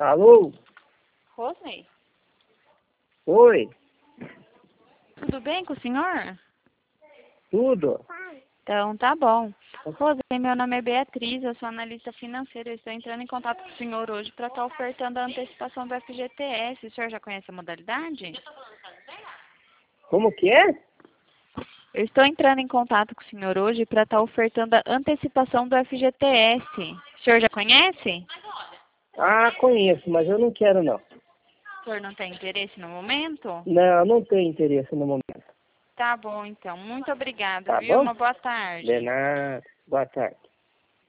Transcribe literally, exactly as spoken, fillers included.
Alô? Rosney? Oi? Tudo bem com o senhor? Tudo? Então, tá bom. Rosney, meu nome é Beatriz, eu sou analista financeira. Eu estou entrando em contato com o senhor hoje para estar ofertando a antecipação do F G T S. O senhor já conhece a modalidade? Como que é? Eu estou entrando em contato com o senhor hoje para estar ofertando a antecipação do F G T S. O senhor já conhece? Ah, conheço, mas eu não quero não. O senhor não tem interesse no momento? Não, não tenho interesse no momento. Tá bom, então. Muito obrigada, Tá viu? bom? Uma boa tarde. De nada. Boa tarde.